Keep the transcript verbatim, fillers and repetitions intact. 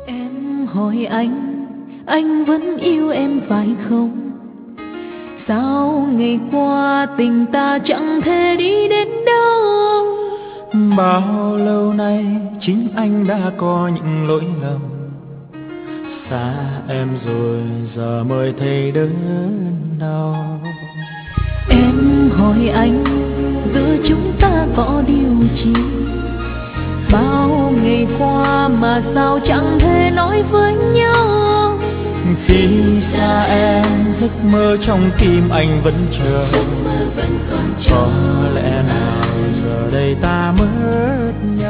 Em hỏi anh, anh vẫn yêu em phải không? Sao ngày qua tình ta chẳng thể đi đến đâu? Bao lâu nay chính anh đã có những lỗi lầm, xa em rồi giờ mới thấy đớn đau. Em hỏi anh, giữa chúng ta có điều chi? Bao ngày qua mà sao chẳng thể nói với nhau? Khi xa em, giấc mơ trong tim anh vẫn chờ. Có lẽ nào giờ đây ta mất nhau?